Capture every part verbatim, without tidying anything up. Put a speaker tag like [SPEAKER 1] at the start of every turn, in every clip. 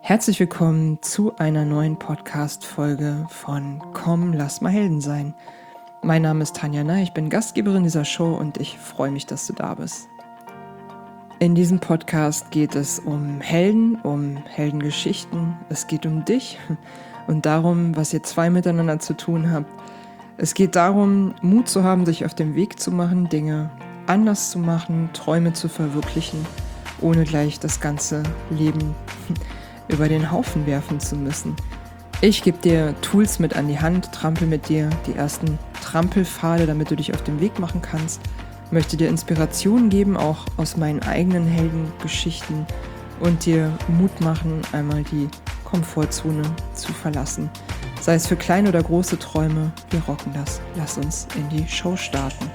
[SPEAKER 1] Herzlich willkommen zu einer neuen Podcast-Folge von Komm, lass mal Helden sein. Mein Name ist Tanja Ney, ich bin Gastgeberin dieser Show und ich freue mich, dass du da bist. In diesem Podcast geht es um Helden, um Heldengeschichten, es geht um dich und darum, was ihr zwei miteinander zu tun habt. Es geht darum, Mut zu haben, sich auf den Weg zu machen, Dinge anders zu machen, Träume zu verwirklichen, ohne gleich das ganze Leben über den Haufen werfen zu müssen. Ich gebe dir Tools mit an die Hand, trampel mit dir die ersten Trampelpfade, damit du dich auf den Weg machen kannst, möchte dir Inspiration geben, auch aus meinen eigenen Heldengeschichten und dir Mut machen, einmal die Komfortzone zu verlassen. Sei es für kleine oder große Träume, wir rocken das. Lass uns in die Show starten.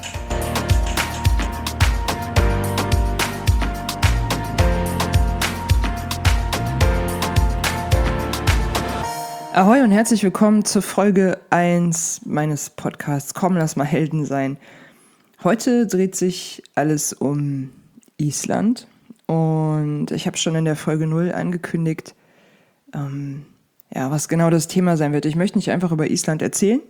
[SPEAKER 1] Ahoi und herzlich willkommen zur Folge eins meines Podcasts Komm, lass mal Helden sein. Heute dreht sich alles um Island und ich habe schon in der Folge null angekündigt, ähm, ja, was genau das Thema sein wird. Ich möchte nicht einfach über Island erzählen,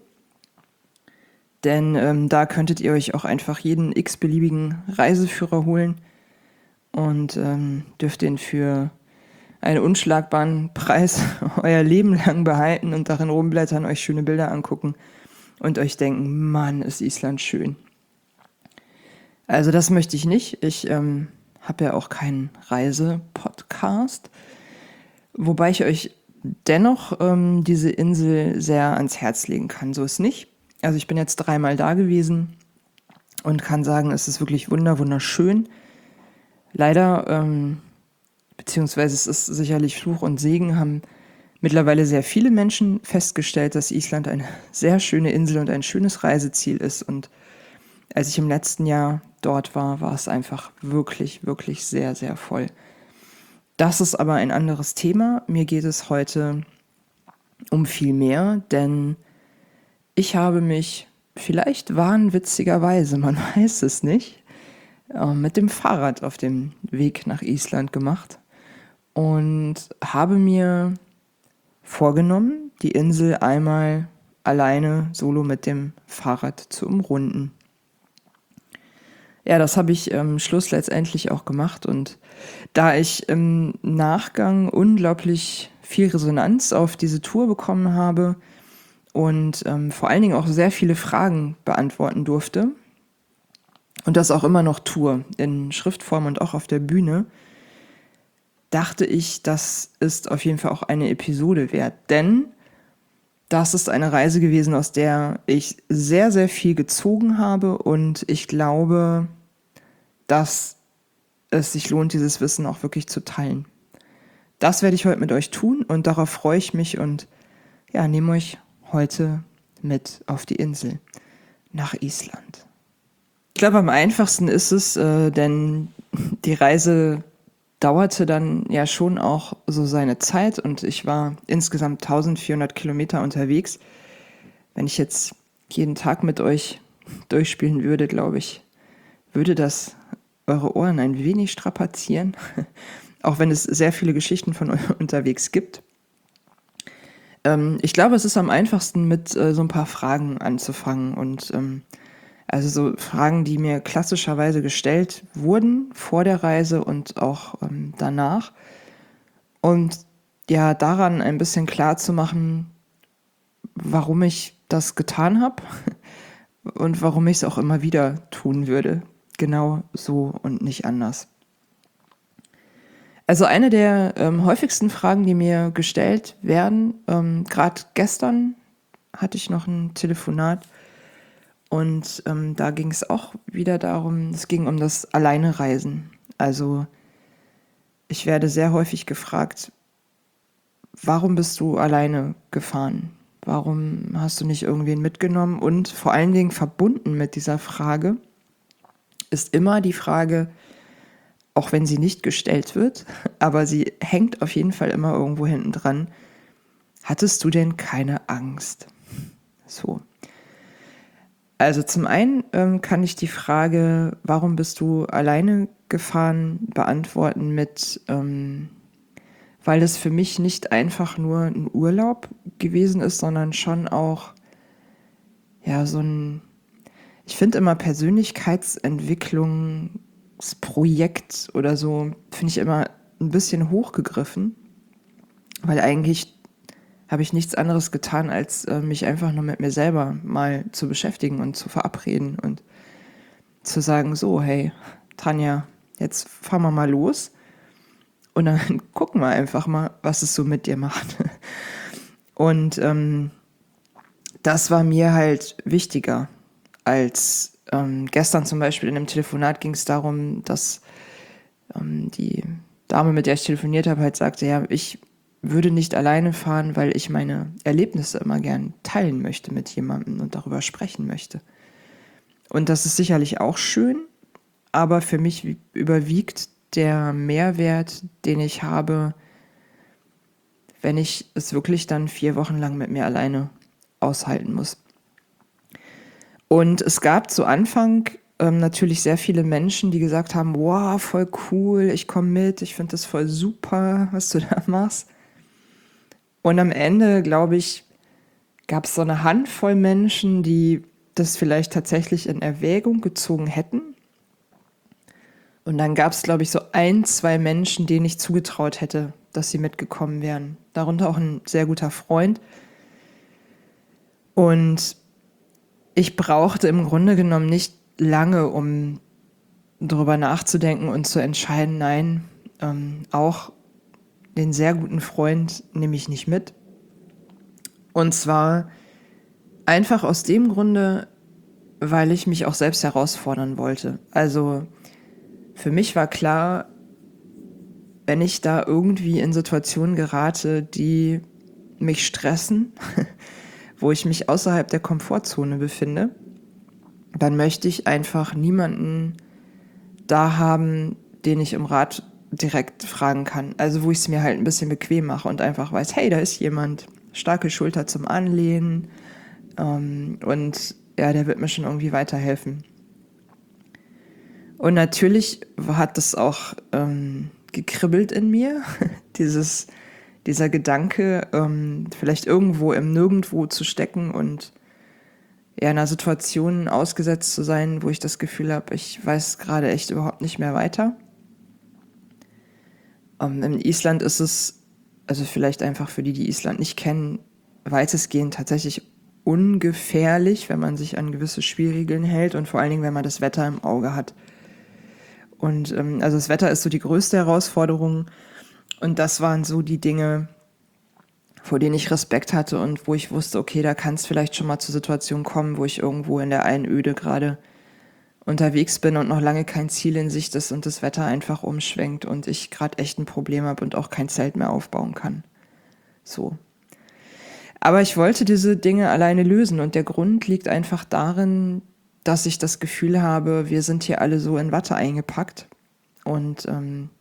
[SPEAKER 1] denn ähm, da könntet ihr euch auch einfach jeden x-beliebigen Reiseführer holen und ähm, dürft den für einen unschlagbaren Preis euer Leben lang behalten und darin rumblättern, euch schöne Bilder angucken und euch denken, Mann, ist Island schön. Also das möchte ich nicht. Ich ähm, habe ja auch keinen Reise-Podcast, wobei ich euch dennoch ähm, diese Insel sehr ans Herz legen kann. So ist nicht. Also ich bin jetzt dreimal da gewesen und kann sagen, es ist wirklich wunder, wunderschön. Leider ähm, beziehungsweise es ist sicherlich Fluch und Segen, haben mittlerweile sehr viele Menschen festgestellt, dass Island eine sehr schöne Insel und ein schönes Reiseziel ist. Und als ich im letzten Jahr dort war, war es einfach wirklich, wirklich sehr, sehr voll. Das ist aber ein anderes Thema. Mir geht es heute um viel mehr, denn ich habe mich vielleicht wahnwitzigerweise, man weiß es nicht, mit dem Fahrrad auf dem Weg nach Island gemacht. Und habe mir vorgenommen, die Insel einmal alleine solo mit dem Fahrrad zu umrunden. Ja, das habe ich am ähm, Schluss letztendlich auch gemacht und da ich im Nachgang unglaublich viel Resonanz auf diese Tour bekommen habe und ähm, vor allen Dingen auch sehr viele Fragen beantworten durfte und das auch immer noch tue, in Schriftform und auch auf der Bühne, dachte ich, das ist auf jeden Fall auch eine Episode wert. Denn das ist eine Reise gewesen, aus der ich sehr, sehr viel gezogen habe. Und ich glaube, dass es sich lohnt, dieses Wissen auch wirklich zu teilen. Das werde ich heute mit euch tun und darauf freue ich mich und ja, nehme euch heute mit auf die Insel nach Island. Ich glaube, am einfachsten ist es, äh, denn die Reise dauerte dann ja schon auch so seine Zeit und ich war insgesamt eintausendvierhundert Kilometer unterwegs. Wenn ich jetzt jeden Tag mit euch durchspielen würde, glaube ich, würde das eure Ohren ein wenig strapazieren, auch wenn es sehr viele Geschichten von euch unterwegs gibt. Ähm, ich glaube, es ist am einfachsten, mit äh, so ein paar Fragen anzufangen und ähm, also so Fragen, die mir klassischerweise gestellt wurden vor der Reise und auch ähm, danach. Und ja, daran ein bisschen klar zu machen, warum ich das getan habe und warum ich es auch immer wieder tun würde. Genau so und nicht anders. Also eine der ähm, häufigsten Fragen, die mir gestellt werden, ähm, gerade gestern hatte ich noch ein Telefonat, und ähm, da ging es auch wieder darum, es ging um das Alleinereisen. Also ich werde sehr häufig gefragt, warum bist du alleine gefahren? Warum hast du nicht irgendwen mitgenommen? Und vor allen Dingen verbunden mit dieser Frage ist immer die Frage, auch wenn sie nicht gestellt wird, aber sie hängt auf jeden Fall immer irgendwo hinten dran, hattest du denn keine Angst? So. Also zum einen ähm, kann ich die Frage, warum bist du alleine gefahren, beantworten mit, ähm, weil es für mich nicht einfach nur ein Urlaub gewesen ist, sondern schon auch, ja, so ein, ich finde immer Persönlichkeitsentwicklungsprojekt oder so, finde ich immer ein bisschen hochgegriffen, weil eigentlich habe ich nichts anderes getan, als äh, mich einfach nur mit mir selber mal zu beschäftigen und zu verabreden und zu sagen, so, hey, Tanja, jetzt fahren wir mal los und dann gucken wir einfach mal, was es so mit dir macht. Und ähm, das war mir halt wichtiger als ähm, gestern zum Beispiel in einem Telefonat ging es darum, dass ähm, die Dame, mit der ich telefoniert habe, halt sagte, ja, ich würde nicht alleine fahren, weil ich meine Erlebnisse immer gern teilen möchte mit jemandem und darüber sprechen möchte. Und das ist sicherlich auch schön, aber für mich überwiegt der Mehrwert, den ich habe, wenn ich es wirklich dann vier Wochen lang mit mir alleine aushalten muss. Und es gab zu Anfang ähm, natürlich sehr viele Menschen, die gesagt haben, wow, voll cool, ich komme mit, ich finde das voll super, was du da machst. Und am Ende, glaube ich, gab es so eine Handvoll Menschen, die das vielleicht tatsächlich in Erwägung gezogen hätten. Und dann gab es, glaube ich, so ein, zwei Menschen, denen ich zugetraut hätte, dass sie mitgekommen wären. Darunter auch ein sehr guter Freund. Und ich brauchte im Grunde genommen nicht lange, um darüber nachzudenken und zu entscheiden, nein, ähm, auch den sehr guten Freund nehme ich nicht mit. Und zwar einfach aus dem Grunde, weil ich mich auch selbst herausfordern wollte. Also für mich war klar, wenn ich da irgendwie in Situationen gerate, die mich stressen, wo ich mich außerhalb der Komfortzone befinde, dann möchte ich einfach niemanden da haben, den ich um Rat direkt fragen kann. Also wo ich es mir halt ein bisschen bequem mache und einfach weiß, hey, da ist jemand, starke Schulter zum Anlehnen ähm, und ja, der wird mir schon irgendwie weiterhelfen. Und natürlich hat das auch ähm, gekribbelt in mir, dieses, dieser Gedanke, ähm, vielleicht irgendwo im Nirgendwo zu stecken und ja, einer Situation ausgesetzt zu sein, wo ich das Gefühl habe, ich weiß gerade echt überhaupt nicht mehr weiter. Ähm, in Island ist es, also vielleicht einfach für die, die Island nicht kennen, weitestgehend tatsächlich ungefährlich, wenn man sich an gewisse Spielregeln hält und vor allen Dingen, wenn man das Wetter im Auge hat. Und ähm, also das Wetter ist so die größte Herausforderung und das waren so die Dinge, vor denen ich Respekt hatte und wo ich wusste, okay, da kann es vielleicht schon mal zur Situation kommen, wo ich irgendwo in der Einöde gerade unterwegs bin und noch lange kein Ziel in Sicht ist und das Wetter einfach umschwenkt und ich gerade echt ein Problem habe und auch kein Zelt mehr aufbauen kann. So. Aber ich wollte diese Dinge alleine lösen und der Grund liegt einfach darin, dass ich das Gefühl habe, wir sind hier alle so in Watte eingepackt und ähm,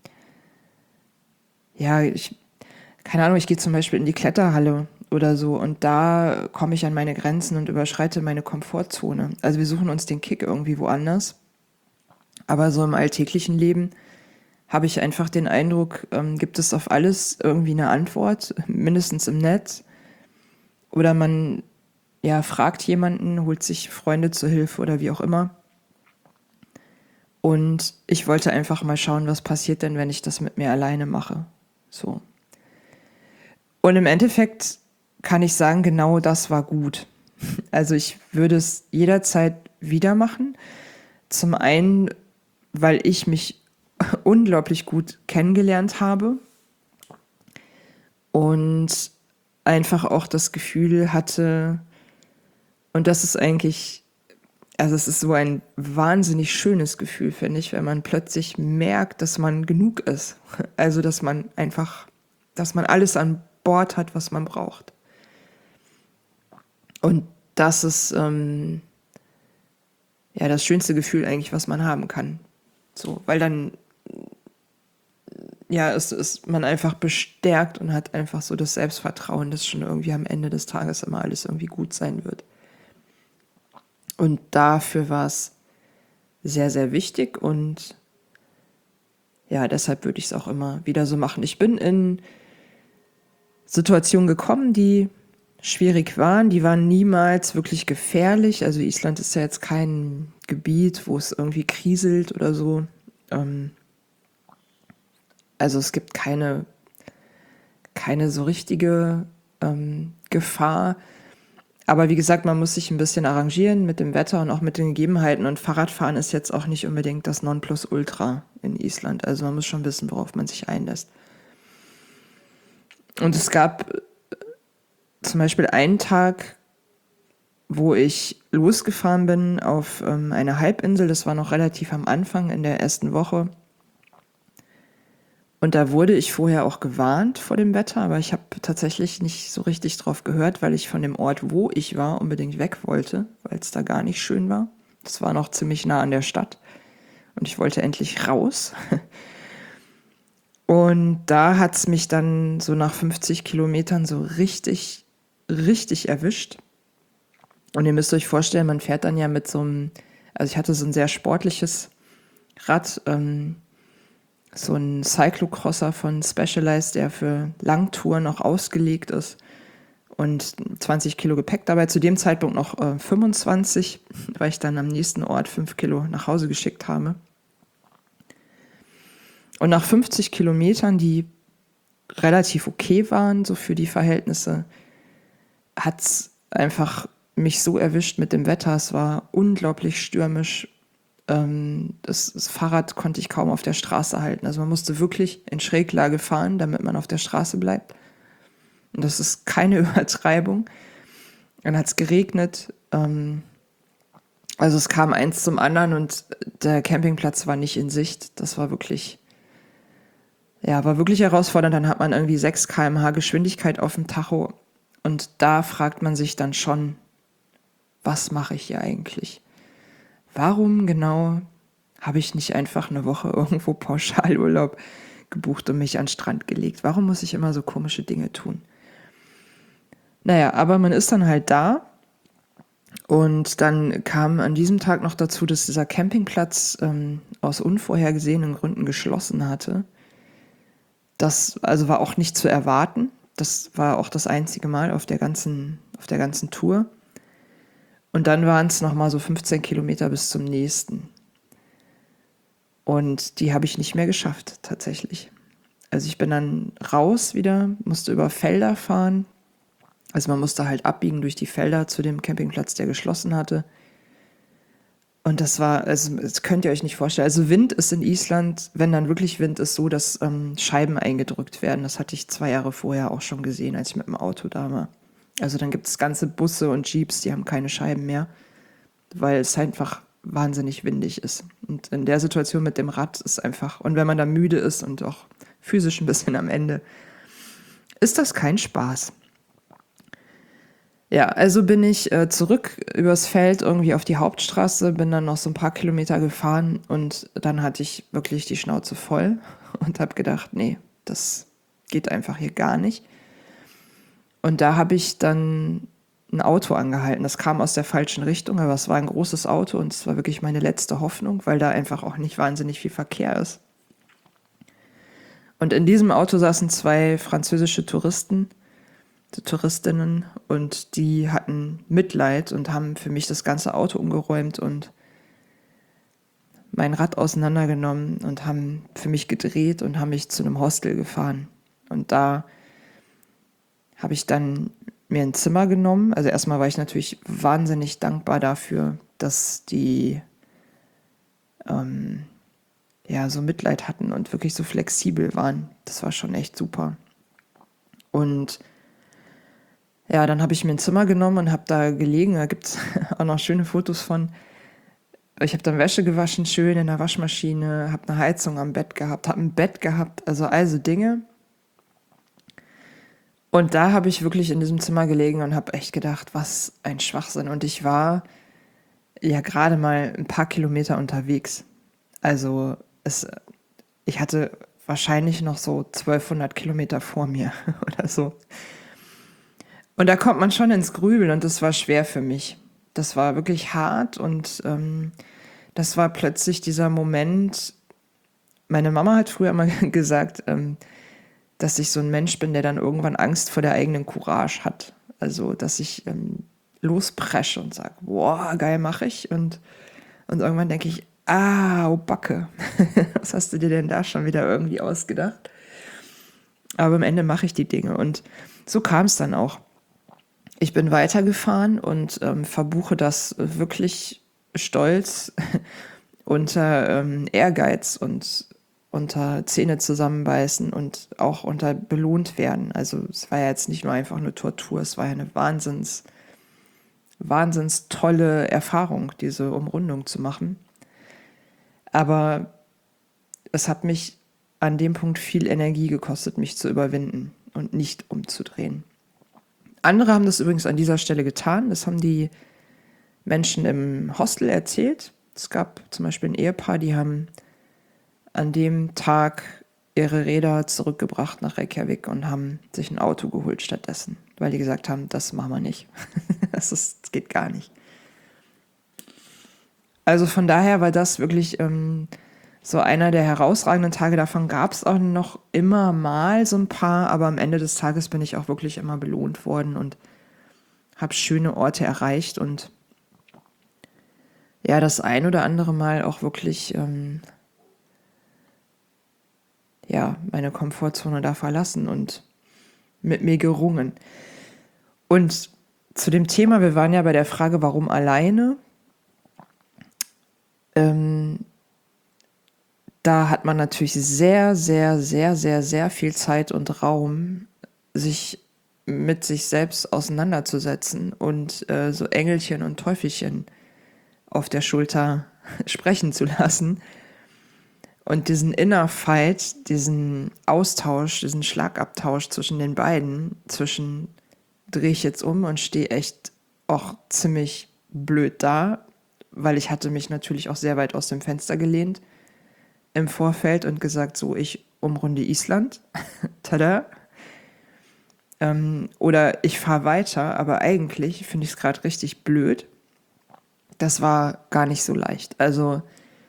[SPEAKER 1] ja, ich keine Ahnung, ich gehe zum Beispiel in die Kletterhalle oder so und da komme ich an meine Grenzen und überschreite meine Komfortzone. Also wir suchen uns den Kick irgendwie woanders. Aber so im alltäglichen Leben habe ich einfach den Eindruck, ähm, gibt es auf alles irgendwie eine Antwort, mindestens im Netz. Oder man ja, fragt jemanden, holt sich Freunde zur Hilfe oder wie auch immer. Und ich wollte einfach mal schauen, was passiert denn, wenn ich das mit mir alleine mache. So. Und im Endeffekt kann ich sagen, genau das war gut. Also ich würde es jederzeit wieder machen. Zum einen, weil ich mich unglaublich gut kennengelernt habe und einfach auch das Gefühl hatte, und das ist eigentlich, also es ist so ein wahnsinnig schönes Gefühl, finde ich, wenn man plötzlich merkt, dass man genug ist. Also dass man einfach, dass man alles an Bord hat, was man braucht. Und das ist ähm, ja das schönste Gefühl eigentlich, was man haben kann. So, weil dann ja, ist, ist man einfach bestärkt und hat einfach so das Selbstvertrauen, dass schon irgendwie am Ende des Tages immer alles irgendwie gut sein wird. Und dafür war es sehr, sehr wichtig und ja, deshalb würde ich es auch immer wieder so machen. Ich bin in Situationen gekommen, die schwierig waren. Die waren niemals wirklich gefährlich. Also Island ist ja jetzt kein Gebiet, wo es irgendwie kriselt oder so. Ähm, also es gibt keine, keine so richtige ähm, Gefahr. Aber wie gesagt, man muss sich ein bisschen arrangieren mit dem Wetter und auch mit den Gegebenheiten. Und Fahrradfahren ist jetzt auch nicht unbedingt das Nonplusultra in Island. Also man muss schon wissen, worauf man sich einlässt. Und es gab zum Beispiel einen Tag, wo ich losgefahren bin auf ähm, eine Halbinsel. Das war noch relativ am Anfang in der ersten Woche. Und da wurde ich vorher auch gewarnt vor dem Wetter, aber ich habe tatsächlich nicht so richtig drauf gehört, weil ich von dem Ort, wo ich war, unbedingt weg wollte, weil es da gar nicht schön war. Das war noch ziemlich nah an der Stadt und ich wollte endlich raus. Und da hat es mich dann so nach fünfzig Kilometern so richtig, richtig erwischt. Und ihr müsst euch vorstellen, man fährt dann ja mit so einem, also ich hatte so ein sehr sportliches Rad, ähm, so ein Cyclocrosser von Specialized, der für Langtouren noch ausgelegt ist und zwanzig Kilo Gepäck dabei. Zu dem Zeitpunkt noch äh, fünfundzwanzig, weil ich dann am nächsten Ort fünf Kilo nach Hause geschickt habe. Und nach fünfzig Kilometern, die relativ okay waren, so für die Verhältnisse, hat es einfach mich so erwischt mit dem Wetter. Es war unglaublich stürmisch. Ähm, das, das Fahrrad konnte ich kaum auf der Straße halten. Also man musste wirklich in Schräglage fahren, damit man auf der Straße bleibt. Und das ist keine Übertreibung. Dann hat es geregnet. Ähm, also es kam eins zum anderen und der Campingplatz war nicht in Sicht. Das war wirklich, ja, war wirklich herausfordernd. Dann hat man irgendwie sechs Kilometer pro Stunde Geschwindigkeit auf dem Tacho. Und da fragt man sich dann schon, was mache ich hier eigentlich? Warum genau habe ich nicht einfach eine Woche irgendwo Pauschalurlaub gebucht und mich an den Strand gelegt? Warum muss ich immer so komische Dinge tun? Naja, aber man ist dann halt da und dann kam an diesem Tag noch dazu, dass dieser Campingplatz ähm, aus unvorhergesehenen Gründen geschlossen hatte. Das also war auch nicht zu erwarten. Das war auch das einzige Mal auf der ganzen, auf der ganzen Tour. Und dann waren es nochmal so fünfzehn Kilometer bis zum nächsten. Und die habe ich nicht mehr geschafft, tatsächlich. Also ich bin dann raus wieder, musste über Felder fahren. Also man musste halt abbiegen durch die Felder zu dem Campingplatz, der geschlossen hatte. Und das war, also das könnt ihr euch nicht vorstellen. Also Wind ist in Island, wenn dann wirklich Wind ist, so, dass ähm, Scheiben eingedrückt werden. Das hatte ich zwei Jahre vorher auch schon gesehen, als ich mit dem Auto da war. Also dann gibt es ganze Busse und Jeeps, die haben keine Scheiben mehr, weil es einfach wahnsinnig windig ist. Und in der Situation mit dem Rad ist einfach, und wenn man dann müde ist und auch physisch ein bisschen am Ende, ist das kein Spaß. Ja, also bin ich äh, zurück übers Feld irgendwie auf die Hauptstraße, bin dann noch so ein paar Kilometer gefahren und dann hatte ich wirklich die Schnauze voll und habe gedacht, nee, das geht einfach hier gar nicht. Und da habe ich dann ein Auto angehalten. Das kam aus der falschen Richtung, aber es war ein großes Auto und es war wirklich meine letzte Hoffnung, weil da einfach auch nicht wahnsinnig viel Verkehr ist. Und in diesem Auto saßen zwei französische Touristen, Touristinnen, und die hatten Mitleid und haben für mich das ganze Auto umgeräumt und mein Rad auseinandergenommen und haben für mich gedreht und haben mich zu einem Hostel gefahren. Und da habe ich dann mir ein Zimmer genommen. Also erstmal war ich natürlich wahnsinnig dankbar dafür, dass die ähm, ja so Mitleid hatten und wirklich so flexibel waren. Das war schon echt super. Und ja, dann habe ich mir ein Zimmer genommen und habe da gelegen. Da gibt es auch noch schöne Fotos von. Ich habe dann Wäsche gewaschen, schön in der Waschmaschine, habe eine Heizung am Bett gehabt, habe ein Bett gehabt, also all so Dinge. Und da habe ich wirklich in diesem Zimmer gelegen und habe echt gedacht, was ein Schwachsinn. Und ich war ja gerade mal ein paar Kilometer unterwegs. Also es, ich hatte wahrscheinlich noch so zwölfhundert Kilometer vor mir oder so. Und da kommt man schon ins Grübeln und das war schwer für mich. Das war wirklich hart und ähm, das war plötzlich dieser Moment. Meine Mama hat früher immer gesagt, ähm, dass ich so ein Mensch bin, der dann irgendwann Angst vor der eigenen Courage hat. Also, dass ich ähm, lospresche und sage, boah, geil, mache ich. Und, und irgendwann denke ich, ah, oh Backe, was hast du dir denn da schon wieder irgendwie ausgedacht? Aber am Ende mache ich die Dinge. Und so kam es dann auch. Ich bin weitergefahren und ähm, verbuche das wirklich stolz unter ähm, Ehrgeiz und unter Zähne zusammenbeißen und auch unter belohnt werden. Also es war ja jetzt nicht nur einfach eine Tortur, es war ja eine wahnsinns, wahnsinns tolle Erfahrung, diese Umrundung zu machen. Aber es hat mich an dem Punkt viel Energie gekostet, mich zu überwinden und nicht umzudrehen. Andere haben das übrigens an dieser Stelle getan. Das haben die Menschen im Hostel erzählt. Es gab zum Beispiel ein Ehepaar, die haben an dem Tag ihre Räder zurückgebracht nach Reykjavik und haben sich ein Auto geholt stattdessen, weil die gesagt haben, das machen wir nicht. das, ist, das geht gar nicht. Also von daher war das wirklich ähm, so einer der herausragenden Tage. Davon gab es auch noch immer mal so ein paar, aber am Ende des Tages bin ich auch wirklich immer belohnt worden und habe schöne Orte erreicht und ja, das ein oder andere Mal auch wirklich ähm, ja, meine Komfortzone da verlassen und mit mir gerungen. Und zu dem Thema, wir waren ja bei der Frage, warum alleine? Ähm, da hat man natürlich sehr, sehr, sehr, sehr, sehr viel Zeit und Raum, sich mit sich selbst auseinanderzusetzen und äh, so Engelchen und Teufelchen auf der Schulter sprechen zu lassen. Und diesen Inner Fight, diesen Austausch, diesen Schlagabtausch zwischen den beiden, zwischen drehe ich jetzt um und stehe echt auch ziemlich blöd da, weil ich hatte mich natürlich auch sehr weit aus dem Fenster gelehnt im Vorfeld und gesagt, so, ich umrunde Island. Tada. Ähm, oder ich fahre weiter, aber eigentlich finde ich es gerade richtig blöd. Das war gar nicht so leicht. Also,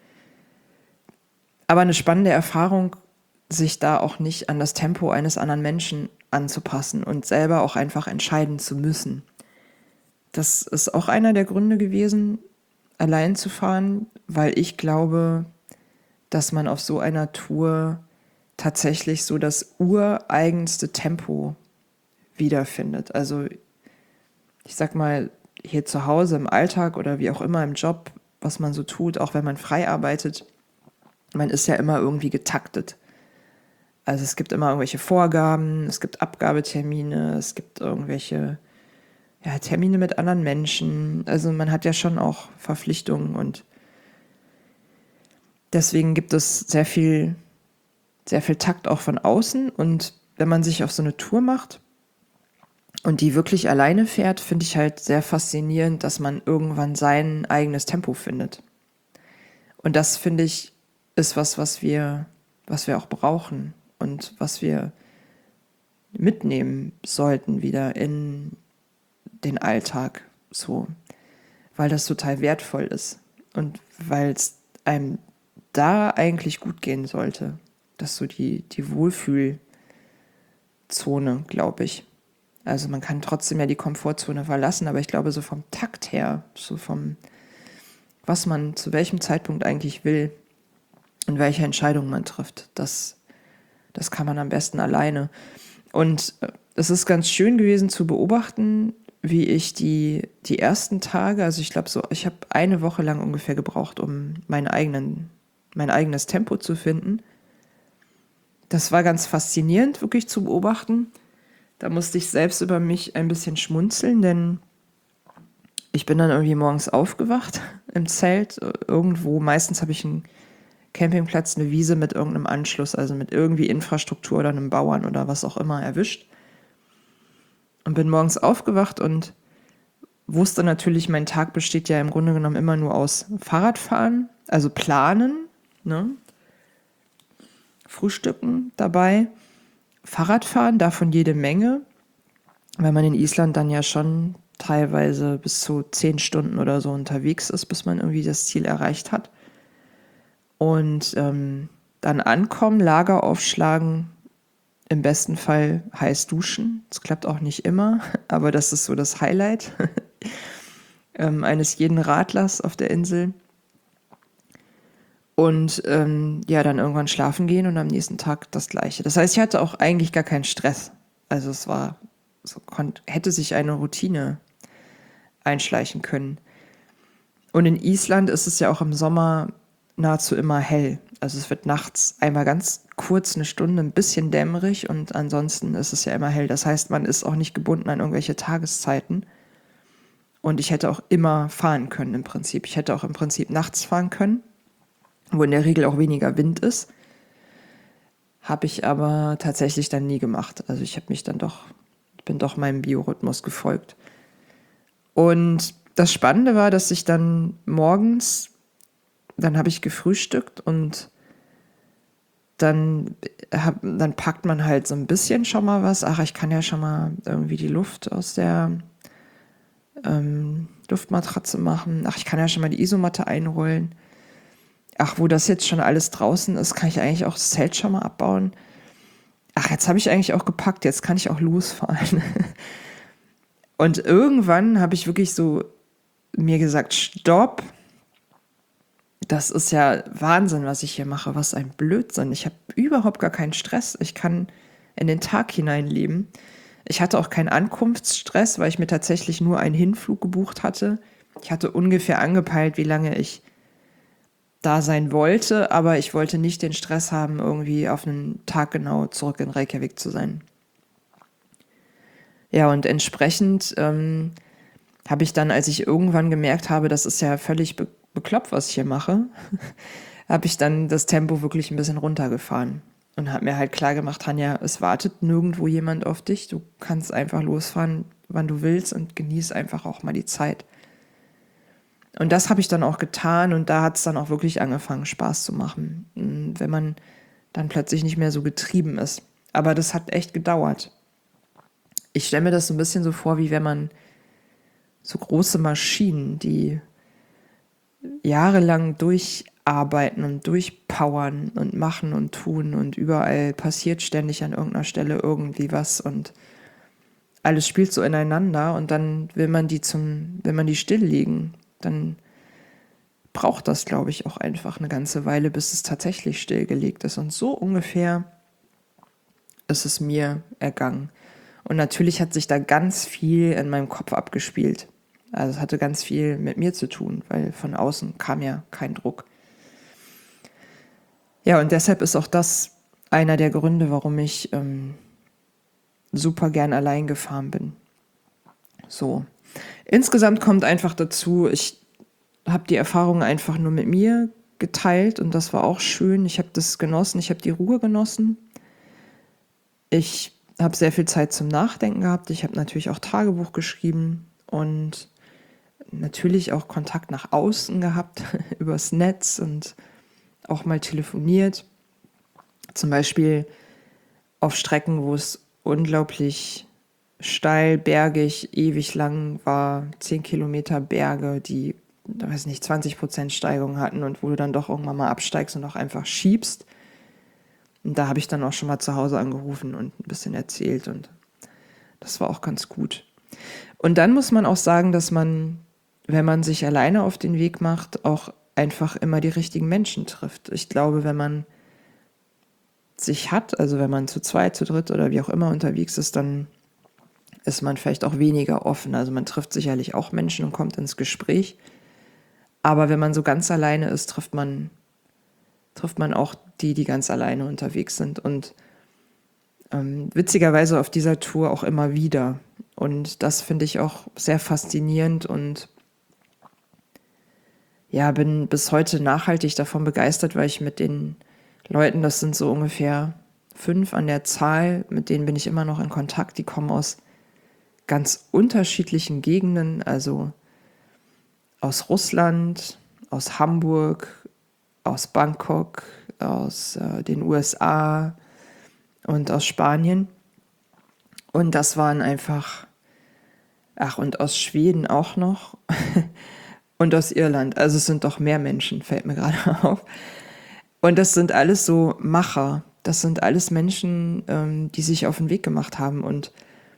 [SPEAKER 1] aber eine spannende Erfahrung, sich da auch nicht an das Tempo eines anderen Menschen anzupassen und selber auch einfach entscheiden zu müssen. Das ist auch einer der Gründe gewesen, allein zu fahren, weil ich glaube, dass man auf so einer Tour tatsächlich so das ureigenste Tempo wiederfindet. Also ich sag mal, hier zu Hause im Alltag oder wie auch immer im Job, was man so tut, auch wenn man frei arbeitet, man ist ja immer irgendwie getaktet. Also es gibt immer irgendwelche Vorgaben, es gibt Abgabetermine, es gibt irgendwelche ja, Termine mit anderen Menschen. Also man hat ja schon auch Verpflichtungen und deswegen gibt es sehr viel, sehr viel Takt auch von außen. Und wenn man sich auf so eine Tour macht und die wirklich alleine fährt, finde ich halt sehr faszinierend, dass man irgendwann sein eigenes Tempo findet. Und das, finde ich, ist was, was wir, was wir auch brauchen und was wir mitnehmen sollten wieder in den Alltag, so, weil das total wertvoll ist und weil es einem da eigentlich gut gehen sollte. Das ist so die, die Wohlfühlzone, glaube ich. Also man kann trotzdem ja die Komfortzone verlassen, aber ich glaube so vom Takt her, so vom, was man zu welchem Zeitpunkt eigentlich will und welche Entscheidungen man trifft, das, das kann man am besten alleine. Und es ist ganz schön gewesen zu beobachten, wie ich die, die ersten Tage, also ich glaube so, ich habe eine Woche lang ungefähr gebraucht, um meinen eigenen, mein eigenes Tempo zu finden. Das war ganz faszinierend, wirklich zu beobachten. Da musste ich selbst über mich ein bisschen schmunzeln, denn ich bin dann irgendwie morgens aufgewacht im Zelt, irgendwo, meistens habe ich einen Campingplatz, eine Wiese mit irgendeinem Anschluss, also mit irgendwie Infrastruktur oder einem Bauern oder was auch immer erwischt. Und bin morgens aufgewacht und wusste natürlich, mein Tag besteht ja im Grunde genommen immer nur aus Fahrradfahren, also planen, ne? Frühstücken dabei, Fahrradfahren, davon jede Menge, weil man in Island dann ja schon teilweise bis zu zehn Stunden oder so unterwegs ist, bis man irgendwie das Ziel erreicht hat. Und ähm, dann ankommen, Lager aufschlagen, Im besten Fall heiß duschen. Das klappt auch nicht immer, aber das ist so das Highlight ähm, eines jeden Radlers auf der Insel. Und ähm, ja, dann irgendwann schlafen gehen und am nächsten Tag das Gleiche. Das heißt, ich hatte auch eigentlich gar keinen Stress. Also es war, so konnt, hätte sich eine Routine einschleichen können. Und in Island ist es ja auch im Sommer nahezu immer hell. Also es wird nachts einmal ganz kurz eine Stunde ein bisschen dämmerig und ansonsten ist es ja immer hell. Das heißt, man ist auch nicht gebunden an irgendwelche Tageszeiten. Und ich hätte auch immer fahren können im Prinzip. Ich hätte auch im Prinzip nachts fahren können, wo in der Regel auch weniger Wind ist. Habe ich aber tatsächlich dann nie gemacht. Also ich habe mich dann doch, bin doch meinem Biorhythmus gefolgt. Und das Spannende war, dass ich dann morgens, dann habe ich gefrühstückt und dann, hab, dann packt man halt so ein bisschen schon mal was. Ach, ich kann ja schon mal irgendwie die Luft aus der ähm, Luftmatratze machen. Ach, ich kann ja schon mal die Isomatte einrollen. Ach, wo das jetzt schon alles draußen ist, kann ich eigentlich auch das Zelt schon mal abbauen. Ach, jetzt habe ich eigentlich auch gepackt, jetzt kann ich auch losfahren. Und irgendwann habe ich wirklich so mir gesagt, stopp, das ist ja Wahnsinn, was ich hier mache, was ein Blödsinn. Ich habe überhaupt gar keinen Stress, ich kann in den Tag hineinleben. Ich hatte auch keinen Ankunftsstress, weil ich mir tatsächlich nur einen Hinflug gebucht hatte. Ich hatte ungefähr angepeilt, wie lange ich da sein wollte, aber ich wollte nicht den Stress haben, irgendwie auf einen Tag genau zurück in Reykjavik zu sein. Ja, und entsprechend ähm, habe ich dann, als ich irgendwann gemerkt habe, das ist ja völlig be- bekloppt, was ich hier mache, habe ich dann das Tempo wirklich ein bisschen runtergefahren und habe mir halt klar gemacht, Tanja, es wartet nirgendwo jemand auf dich, du kannst einfach losfahren, wann du willst und genieß einfach auch mal die Zeit. Und das habe ich dann auch getan und da hat es dann auch wirklich angefangen, Spaß zu machen, wenn man dann plötzlich nicht mehr so getrieben ist. Aber das hat echt gedauert. Ich stelle mir das so ein bisschen so vor, wie wenn man so große Maschinen, die jahrelang durcharbeiten und durchpowern und machen und tun und überall passiert ständig an irgendeiner Stelle irgendwie was und alles spielt so ineinander und dann will man die zum, will man die stilllegen, dann braucht das, glaube ich, auch einfach eine ganze Weile, bis es tatsächlich stillgelegt ist. Und so ungefähr ist es mir ergangen. Und natürlich hat sich da ganz viel in meinem Kopf abgespielt. Also es hatte ganz viel mit mir zu tun, weil von außen kam ja kein Druck. Ja, und deshalb ist auch das einer der Gründe, warum ich ähm, super gern allein gefahren bin. So. Insgesamt kommt einfach dazu, ich habe die Erfahrung einfach nur mit mir geteilt und das war auch schön. Ich habe das genossen, ich habe die Ruhe genossen. Ich habe sehr viel Zeit zum Nachdenken gehabt. Ich habe natürlich auch Tagebuch geschrieben und natürlich auch Kontakt nach außen gehabt übers Netz und auch mal telefoniert. Zum Beispiel auf Strecken, wo es unglaublich steil, bergig, ewig lang war, zehn Kilometer Berge, die, da weiß nicht, zwanzig Prozent Steigung hatten und wo du dann doch irgendwann mal absteigst und auch einfach schiebst. Und da habe ich dann auch schon mal zu Hause angerufen und ein bisschen erzählt und das war auch ganz gut. Und dann muss man auch sagen, dass man, wenn man sich alleine auf den Weg macht, auch einfach immer die richtigen Menschen trifft. Ich glaube, wenn man sich hat, also wenn man zu zweit, zu dritt oder wie auch immer unterwegs ist, dann ist man vielleicht auch weniger offen. Also man trifft sicherlich auch Menschen und kommt ins Gespräch. Aber wenn man so ganz alleine ist, trifft man, trifft man auch die, die ganz alleine unterwegs sind. Und ähm, witzigerweise auf dieser Tour auch immer wieder. Und das finde ich auch sehr faszinierend und ja, bin bis heute nachhaltig davon begeistert, weil ich mit den Leuten, das sind so ungefähr fünf an der Zahl, mit denen bin ich immer noch in Kontakt. Die kommen aus ganz unterschiedlichen Gegenden, also aus Russland, aus Hamburg, aus Bangkok, aus äh, den U S A und aus Spanien. Und das waren einfach, ach, und aus Schweden auch noch und aus Irland. Also es sind doch mehr Menschen, fällt mir gerade auf. Und das sind alles so Macher. Das sind alles Menschen, ähm, die sich auf den Weg gemacht haben. Und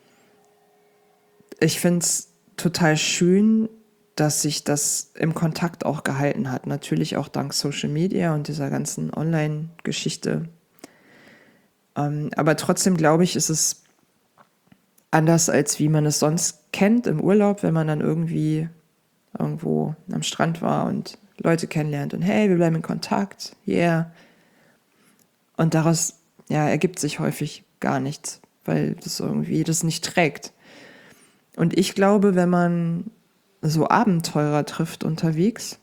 [SPEAKER 1] ich finde es total schön, dass sich das im Kontakt auch gehalten hat. Natürlich auch dank Social Media und dieser ganzen Online-Geschichte. Ähm, aber trotzdem glaube ich, ist es anders, als wie man es sonst kennt im Urlaub, wenn man dann irgendwie irgendwo am Strand war und Leute kennenlernt und hey, wir bleiben in Kontakt, yeah. Und daraus ja, ergibt sich häufig gar nichts, weil das irgendwie das nicht trägt. Und ich glaube, wenn man so Abenteurer trifft unterwegs,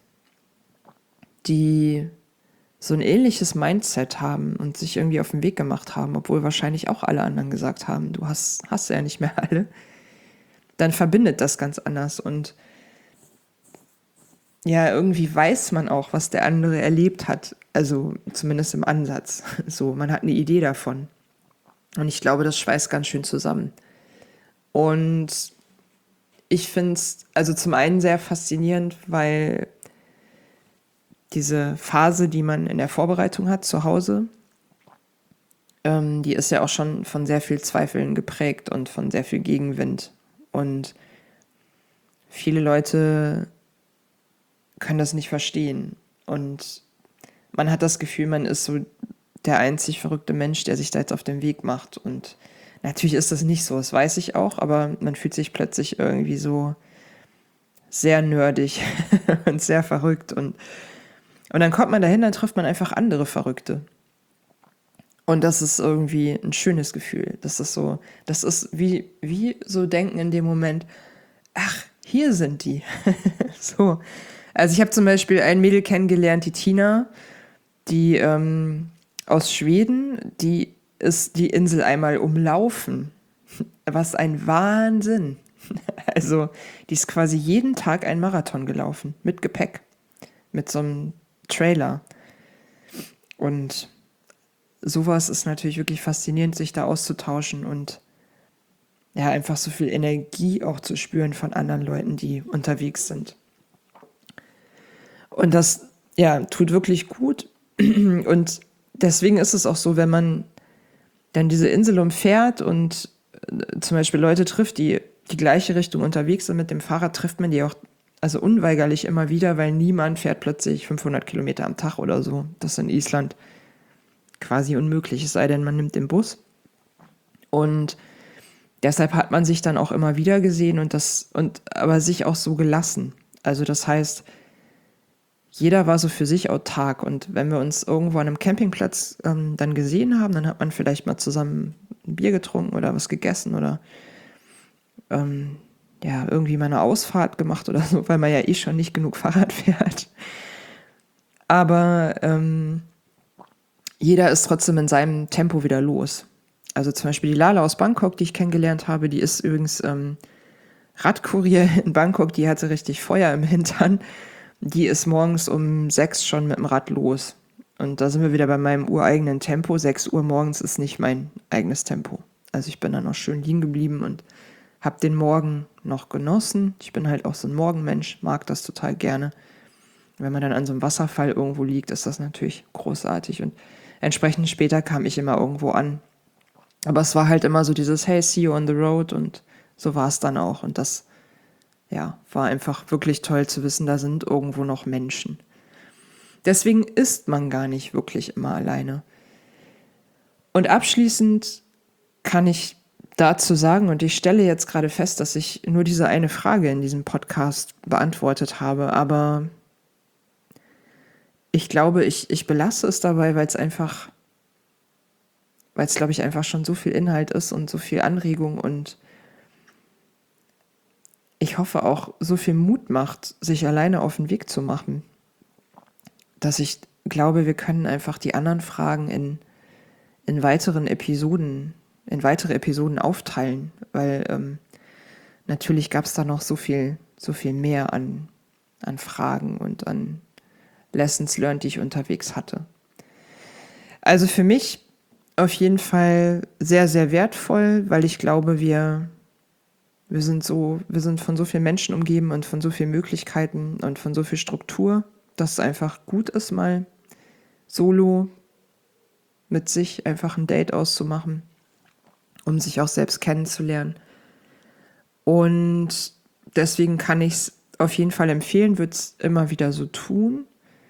[SPEAKER 1] die so ein ähnliches Mindset haben und sich irgendwie auf den Weg gemacht haben, obwohl wahrscheinlich auch alle anderen gesagt haben, du hast, hast ja nicht mehr alle, dann verbindet das ganz anders. Und ja, irgendwie weiß man auch, was der andere erlebt hat. Also zumindest im Ansatz. So, man hat eine Idee davon. Und ich glaube, das schweißt ganz schön zusammen. Und ich finde es also zum einen sehr faszinierend, weil diese Phase, die man in der Vorbereitung hat zu Hause, ähm, die ist ja auch schon von sehr viel Zweifeln geprägt und von sehr viel Gegenwind. Und viele Leute können das nicht verstehen. Und man hat das Gefühl, man ist so der einzig verrückte Mensch, der sich da jetzt auf den Weg macht. Und natürlich ist das nicht so, das weiß ich auch, aber man fühlt sich plötzlich irgendwie so sehr nerdig und sehr verrückt. Und, und dann kommt man dahin, dann trifft man einfach andere Verrückte. Und das ist irgendwie ein schönes Gefühl. Das ist so, das ist wie, wie so denken in dem Moment, ach, hier sind die. So. Also ich habe zum Beispiel ein Mädel kennengelernt, die Tina, die ähm, aus Schweden, die ist die Insel einmal umlaufen. Was ein Wahnsinn. Also die ist quasi jeden Tag einen Marathon gelaufen, mit Gepäck, mit so einem Trailer. Und sowas ist natürlich wirklich faszinierend, sich da auszutauschen und ja, einfach so viel Energie auch zu spüren von anderen Leuten, die unterwegs sind. Und das, ja, tut wirklich gut. Und deswegen ist es auch so, wenn man dann diese Insel umfährt und äh, zum Beispiel Leute trifft, die die gleiche Richtung unterwegs sind mit dem Fahrrad, trifft man die auch also unweigerlich immer wieder, weil niemand fährt plötzlich fünfhundert Kilometer am Tag oder so. Das ist in Island quasi unmöglich, es sei denn, man nimmt den Bus. Und deshalb hat man sich dann auch immer wieder gesehen und das, und aber sich auch so gelassen. Also das heißt, jeder war so für sich autark. Und wenn wir uns irgendwo an einem Campingplatz ähm, dann gesehen haben, dann hat man vielleicht mal zusammen ein Bier getrunken oder was gegessen oder ähm, ja, irgendwie mal eine Ausfahrt gemacht oder so, weil man ja eh schon nicht genug Fahrrad fährt. Aber ähm, jeder ist trotzdem in seinem Tempo wieder los. Also zum Beispiel die Lala aus Bangkok, die ich kennengelernt habe, die ist übrigens ähm, Radkurier in Bangkok, die hatte richtig Feuer im Hintern. Die ist morgens um sechs schon mit dem Rad los. Und da sind wir wieder bei meinem ureigenen Tempo. Sechs Uhr morgens ist nicht mein eigenes Tempo. Also ich bin dann noch schön liegen geblieben und habe den Morgen noch genossen. Ich bin halt auch so ein Morgenmensch, mag das total gerne. Wenn man dann an so einem Wasserfall irgendwo liegt, ist das natürlich großartig. Und entsprechend später kam ich immer irgendwo an. Aber es war halt immer so dieses Hey, see you on the road und so war es dann auch. Und das, ja, war einfach wirklich toll zu wissen, da sind irgendwo noch Menschen. Deswegen ist man gar nicht wirklich immer alleine. Und abschließend kann ich dazu sagen, und ich stelle jetzt gerade fest, dass ich nur diese eine Frage in diesem Podcast beantwortet habe, aber ich glaube, ich, ich belasse es dabei, weil es einfach, weil es, glaube ich, einfach schon so viel Inhalt ist und so viel Anregung und ich hoffe auch so viel Mut macht, sich alleine auf den Weg zu machen, dass ich glaube, wir können einfach die anderen Fragen in, in weiteren Episoden, in weitere Episoden aufteilen, weil ähm, natürlich gab es da noch so viel, so viel mehr an, an Fragen und an Lessons learned, die ich unterwegs hatte. Also für mich auf jeden Fall sehr, sehr wertvoll, weil ich glaube, wir, wir sind so, wir sind von so vielen Menschen umgeben und von so vielen Möglichkeiten und von so viel Struktur, dass es einfach gut ist, mal solo mit sich einfach ein Date auszumachen, um sich auch selbst kennenzulernen. Und deswegen kann ich es auf jeden Fall empfehlen, würde es immer wieder so tun.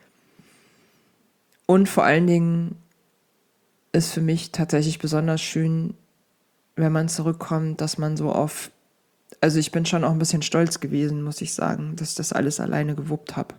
[SPEAKER 1] Und vor allen Dingen ist für mich tatsächlich besonders schön, wenn man zurückkommt, dass man so auf, also ich bin schon auch ein bisschen stolz gewesen, muss ich sagen, dass ich das alles alleine gewuppt habe.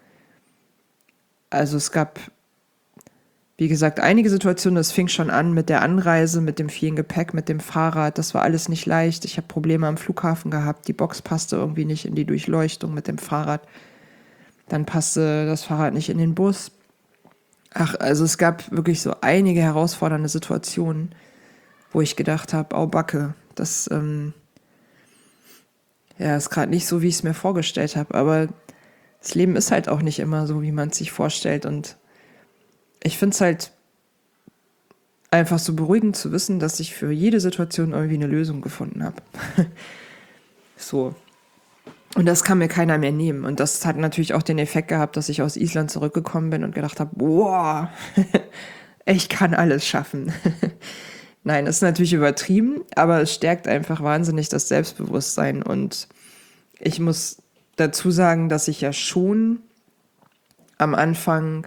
[SPEAKER 1] Also es gab, wie gesagt, einige Situationen, das fing schon an mit der Anreise, mit dem vielen Gepäck, mit dem Fahrrad, das war alles nicht leicht. Ich habe Probleme am Flughafen gehabt, die Box passte irgendwie nicht in die Durchleuchtung mit dem Fahrrad. Dann passte das Fahrrad nicht in den Bus. Ach, also es gab wirklich so einige herausfordernde Situationen, wo ich gedacht habe, au Backe, das ähm, ja, ist gerade nicht so, wie ich es mir vorgestellt habe. Aber das Leben ist halt auch nicht immer so, wie man es sich vorstellt. Und ich finde es halt einfach so beruhigend zu wissen, dass ich für jede Situation irgendwie eine Lösung gefunden habe. So. Und das kann mir keiner mehr nehmen. Und das hat natürlich auch den Effekt gehabt, dass ich aus Island zurückgekommen bin und gedacht habe, boah, ich kann alles schaffen. Nein, das ist natürlich übertrieben, aber es stärkt einfach wahnsinnig das Selbstbewusstsein. Und ich muss dazu sagen, dass ich ja schon am Anfang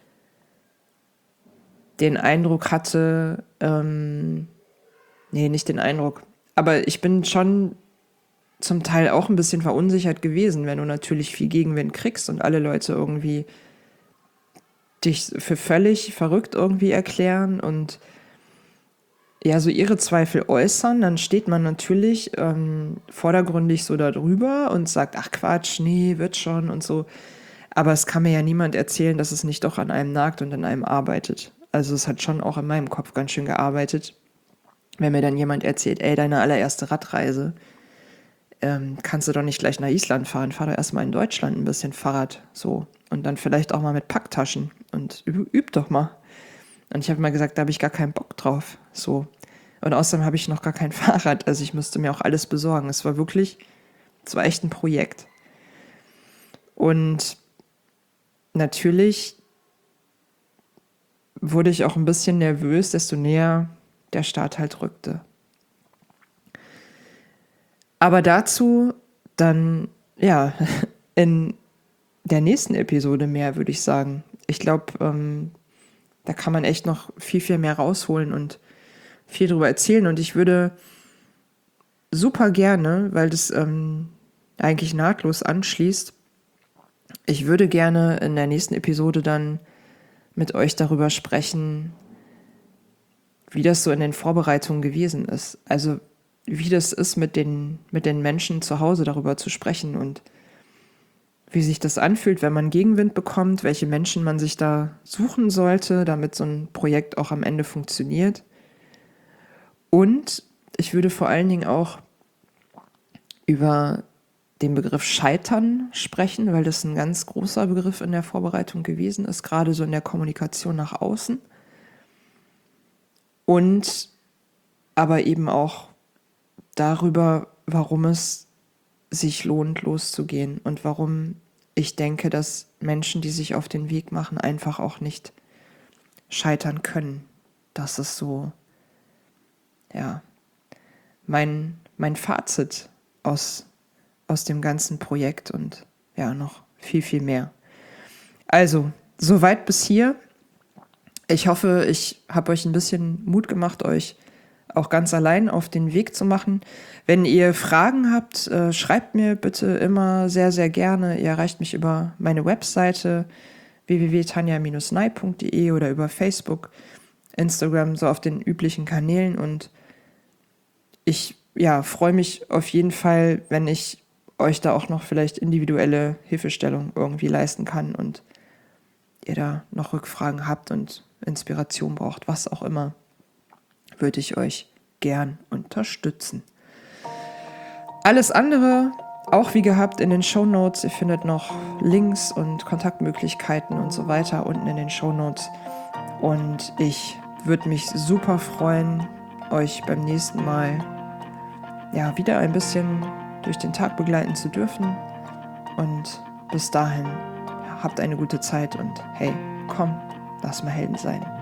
[SPEAKER 1] den Eindruck hatte, ähm, nee, nicht den Eindruck, aber ich bin schon zum Teil auch ein bisschen verunsichert gewesen, wenn du natürlich viel Gegenwind kriegst und alle Leute irgendwie dich für völlig verrückt irgendwie erklären und ja, so ihre Zweifel äußern, dann steht man natürlich ähm, vordergründig so da drüber und sagt, ach Quatsch, nee, wird schon und so. Aber es kann mir ja niemand erzählen, dass es nicht doch an einem nagt und an einem arbeitet. Also es hat schon auch in meinem Kopf ganz schön gearbeitet. Wenn mir dann jemand erzählt, ey, deine allererste Radreise, ähm, kannst du doch nicht gleich nach Island fahren, fahr doch erstmal in Deutschland ein bisschen Fahrrad, so. Und dann vielleicht auch mal mit Packtaschen und üb, üb doch mal. Und ich habe mal gesagt, da habe ich gar keinen Bock drauf, so. Und außerdem habe ich noch gar kein Fahrrad, also ich musste mir auch alles besorgen. Es war wirklich, es war echt ein Projekt. Und natürlich wurde ich auch ein bisschen nervös, desto näher der Start halt rückte. Aber dazu dann, ja, in der nächsten Episode mehr, würde ich sagen. Ich glaube, ähm, da kann man echt noch viel, viel mehr rausholen und viel drüber erzählen. Und ich würde super gerne, weil das ähm, eigentlich nahtlos anschließt, ich würde gerne in der nächsten Episode dann mit euch darüber sprechen, wie das so in den Vorbereitungen gewesen ist. Also wie das ist, mit den, mit den Menschen zu Hause darüber zu sprechen und wie sich das anfühlt, wenn man Gegenwind bekommt, welche Menschen man sich da suchen sollte, damit so ein Projekt auch am Ende funktioniert. Und ich würde vor allen Dingen auch über den Begriff Scheitern sprechen, weil das ein ganz großer Begriff in der Vorbereitung gewesen ist, gerade so in der Kommunikation nach außen. Und aber eben auch darüber, warum es sich lohnt, loszugehen und warum ich denke, dass Menschen, die sich auf den Weg machen, einfach auch nicht scheitern können. Das ist so, ja, mein, mein Fazit aus, aus dem ganzen Projekt und ja, noch viel, viel mehr. Also, soweit bis hier. Ich hoffe, ich habe euch ein bisschen Mut gemacht, euch auch ganz allein auf den Weg zu machen. Wenn ihr Fragen habt, äh, schreibt mir bitte immer sehr, sehr gerne. Ihr erreicht mich über meine Webseite w w w punkt tanja dash ney punkt d e oder über Facebook, Instagram, so auf den üblichen Kanälen. Und ich ja, freue mich auf jeden Fall, wenn ich euch da auch noch vielleicht individuelle Hilfestellung irgendwie leisten kann und ihr da noch Rückfragen habt und Inspiration braucht, was auch immer, würde ich euch gern unterstützen. Alles andere, auch wie gehabt, in den Shownotes. Ihr findet noch Links und Kontaktmöglichkeiten und so weiter unten in den Shownotes. Und ich würde mich super freuen, euch beim nächsten Mal ja wieder ein bisschen durch den Tag begleiten zu dürfen. Und bis dahin, ja, habt eine gute Zeit und hey, komm, lass mal Helden sein.